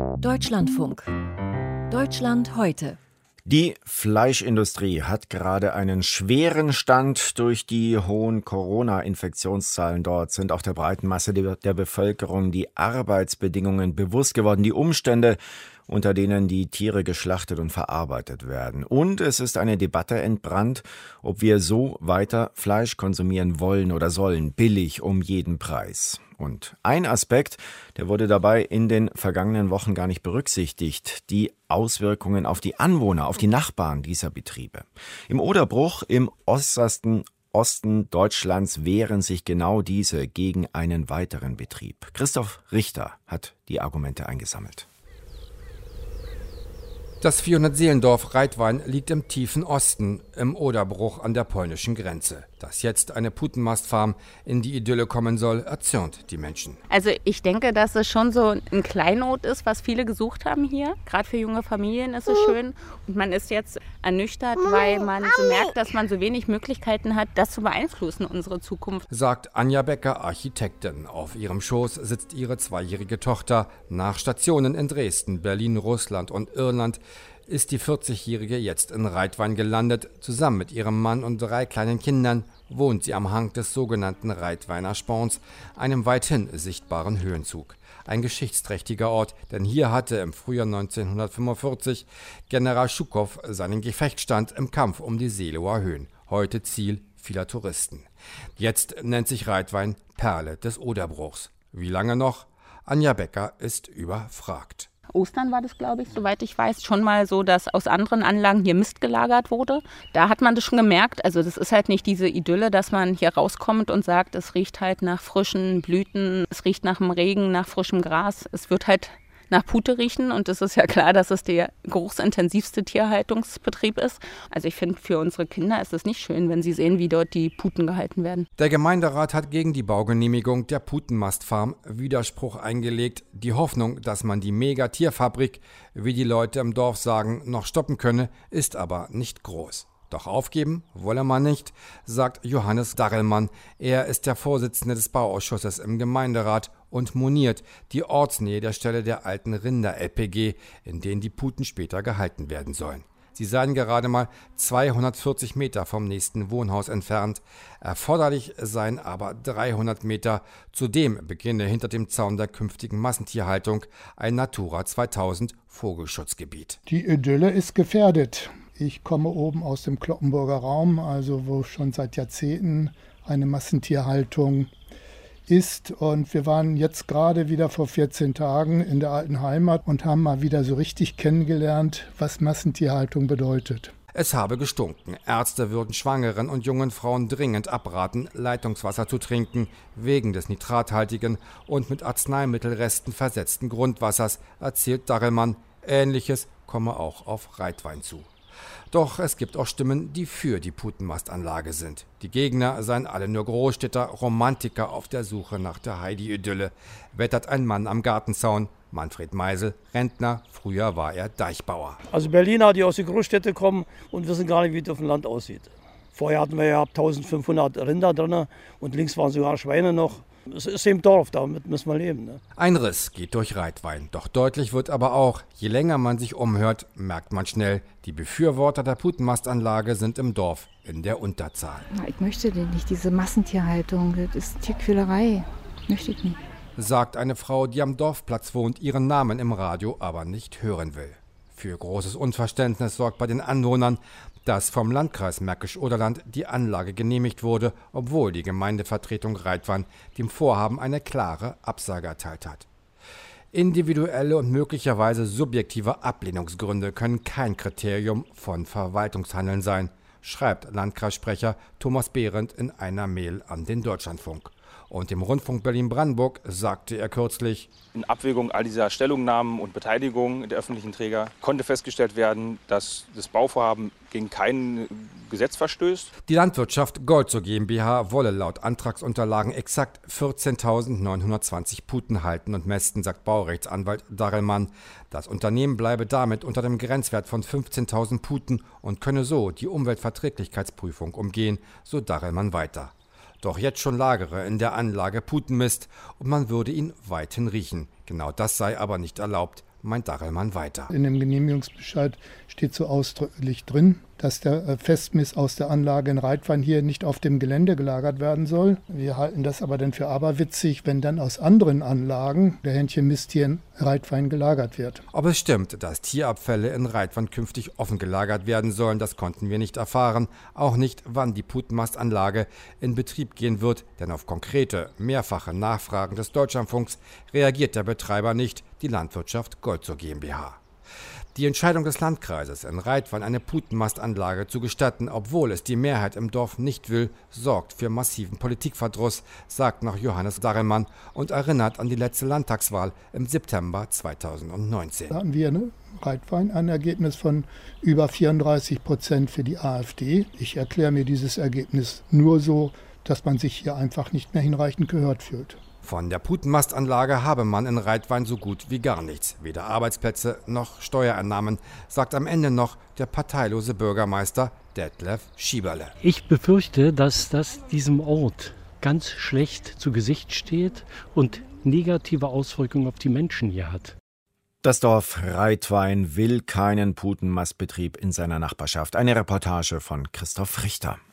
Deutschlandfunk. Deutschland heute. Die Fleischindustrie hat gerade einen schweren Stand. Durch die hohen Corona-Infektionszahlen dort sind auch der breiten Masse der Bevölkerung die Arbeitsbedingungen bewusst geworden, die Umstände, unter denen die Tiere geschlachtet und verarbeitet werden. Und es ist eine Debatte entbrannt, ob wir so weiter Fleisch konsumieren wollen oder sollen, billig um jeden Preis. Und ein Aspekt, der wurde dabei in den vergangenen Wochen gar nicht berücksichtigt: die Auswirkungen auf die Anwohner, auf die Nachbarn dieser Betriebe. Im Oderbruch, im äußersten Osten Deutschlands, wehren sich genau diese gegen einen weiteren Betrieb. Christoph Richter hat die Argumente eingesammelt. Das 400-Seelendorf Reitwein liegt im tiefen Osten, im Oderbruch an der polnischen Grenze. Dass jetzt eine Putenmastfarm in die Idylle kommen soll, erzürnt die Menschen. Also ich denke, dass es schon so ein Kleinod ist, was viele gesucht haben hier. Gerade für junge Familien ist es schön. Und man ist jetzt ernüchtert, weil man so merkt, dass man so wenig Möglichkeiten hat, das zu beeinflussen, unsere Zukunft. Sagt Anja Becker, Architektin. Auf ihrem Schoß sitzt ihre 2-jährige Tochter. Nach Stationen in Dresden, Berlin, Russland und Irland ist die 40-Jährige jetzt in Reitwein gelandet. Zusammen mit ihrem Mann und 3 kleinen Kindern wohnt sie am Hang des sogenannten Reitweiner Sporns, einem weithin sichtbaren Höhenzug. Ein geschichtsträchtiger Ort, denn hier hatte im Frühjahr 1945 General Schukow seinen Gefechtsstand im Kampf um die Seelower Höhen. Heute Ziel vieler Touristen. Jetzt nennt sich Reitwein Perle des Oderbruchs. Wie lange noch? Anja Becker ist überfragt. Ostern war das, glaube ich, soweit ich weiß, schon mal so, dass aus anderen Anlagen hier Mist gelagert wurde. Da hat man das schon gemerkt. Also das ist halt nicht diese Idylle, dass man hier rauskommt und sagt, es riecht halt nach frischen Blüten, es riecht nach dem Regen, nach frischem Gras. Es wird halt nach Pute riechen und es ist ja klar, dass es der geruchsintensivste Tierhaltungsbetrieb ist. Also ich finde, für unsere Kinder ist es nicht schön, wenn sie sehen, wie dort die Puten gehalten werden. Der Gemeinderat hat gegen die Baugenehmigung der Putenmastfarm Widerspruch eingelegt. Die Hoffnung, dass man die Megatierfabrik, wie die Leute im Dorf sagen, noch stoppen könne, ist aber nicht groß. Doch aufgeben wolle man nicht, sagt Johannes Darrellmann. Er ist der Vorsitzende des Bauausschusses im Gemeinderat und moniert die Ortsnähe der Stelle der alten Rinder-LPG, in denen die Puten später gehalten werden sollen. Sie seien gerade mal 240 Meter vom nächsten Wohnhaus entfernt. Erforderlich seien aber 300 Meter. Zudem beginne hinter dem Zaun der künftigen Massentierhaltung ein Natura 2000 Vogelschutzgebiet. Die Idylle ist gefährdet. Ich komme oben aus dem Cloppenburger Raum, also wo schon seit Jahrzehnten eine Massentierhaltung ist. Und wir waren jetzt gerade wieder vor 14 Tagen in der alten Heimat und haben mal wieder so richtig kennengelernt, was Massentierhaltung bedeutet. Es habe gestunken. Ärzte würden schwangeren und jungen Frauen dringend abraten, Leitungswasser zu trinken, wegen des nitrathaltigen und mit Arzneimittelresten versetzten Grundwassers, erzählt Darrellmann. Ähnliches komme auch auf Reitwein zu. Doch es gibt auch Stimmen, die für die Putenmastanlage sind. Die Gegner seien alle nur Großstädter, Romantiker auf der Suche nach der Heidi-Idylle, wettert ein Mann am Gartenzaun. Manfred Meisel, Rentner, früher war er Deichbauer. Also Berliner, die aus den Großstädten kommen und wissen gar nicht, wie es auf dem Land aussieht. Vorher hatten wir ja 1500 Rinder drin und links waren sogar Schweine noch. Es ist im Dorf, damit müssen wir leben. Ne? Ein Riss geht durch Reitwein. Doch deutlich wird aber auch, je länger man sich umhört, merkt man schnell, die Befürworter der Putenmastanlage sind im Dorf in der Unterzahl. Ich möchte denn nicht, diese Massentierhaltung, das ist Tierquälerei. Möchte ich nicht. Sagt eine Frau, die am Dorfplatz wohnt, ihren Namen im Radio aber nicht hören will. Für großes Unverständnis sorgt bei den Anwohnern, dass vom Landkreis Märkisch-Oderland die Anlage genehmigt wurde, obwohl die Gemeindevertretung Reitwein dem Vorhaben eine klare Absage erteilt hat. Individuelle und möglicherweise subjektive Ablehnungsgründe können kein Kriterium von Verwaltungshandeln sein, schreibt Landkreissprecher Thomas Behrendt in einer Mail an den Deutschlandfunk. Und im Rundfunk Berlin-Brandenburg sagte er kürzlich: In Abwägung all dieser Stellungnahmen und Beteiligungen der öffentlichen Träger konnte festgestellt werden, dass das Bauvorhaben gegen kein Gesetz verstößt. Die Landwirtschaft Golzo GmbH wolle laut Antragsunterlagen exakt 14.920 Puten halten und mästen, sagt Baurechtsanwalt Darrellmann. Das Unternehmen bleibe damit unter dem Grenzwert von 15.000 Puten und könne so die Umweltverträglichkeitsprüfung umgehen, so Darrellmann weiter. Doch jetzt schon lagere in der Anlage Putenmist und man würde ihn weithin riechen. Genau das sei aber nicht erlaubt, meint Darelmann weiter. In dem Genehmigungsbescheid steht so ausdrücklich drin, dass der Festmist aus der Anlage in Reitwein hier nicht auf dem Gelände gelagert werden soll. Wir halten das aber dann für aberwitzig, wenn dann aus anderen Anlagen der Hähnchenmist hier in Reitwein gelagert wird. Ob es stimmt, dass Tierabfälle in Reitwein künftig offen gelagert werden sollen, das konnten wir nicht erfahren. Auch nicht, wann die Putenmastanlage in Betrieb gehen wird, denn auf konkrete, mehrfache Nachfragen des Deutschlandfunks reagiert der Betreiber nicht, die Landwirtschaft Goldzur GmbH. Die Entscheidung des Landkreises, in Reitwein eine Putenmastanlage zu gestatten, obwohl es die Mehrheit im Dorf nicht will, sorgt für massiven Politikverdruss, sagt noch Johannes Darelmann und erinnert an die letzte Landtagswahl im September 2019. Da hatten wir in Reitwein ein Ergebnis von über 34% für die AfD. Ich erkläre mir dieses Ergebnis nur so, dass man sich hier einfach nicht mehr hinreichend gehört fühlt. Von der Putenmastanlage habe man in Reitwein so gut wie gar nichts. Weder Arbeitsplätze noch Steuereinnahmen, sagt am Ende noch der parteilose Bürgermeister Detlef Schieberle. Ich befürchte, dass das diesem Ort ganz schlecht zu Gesicht steht und negative Auswirkungen auf die Menschen hier hat. Das Dorf Reitwein will keinen Putenmastbetrieb in seiner Nachbarschaft. Eine Reportage von Christoph Richter.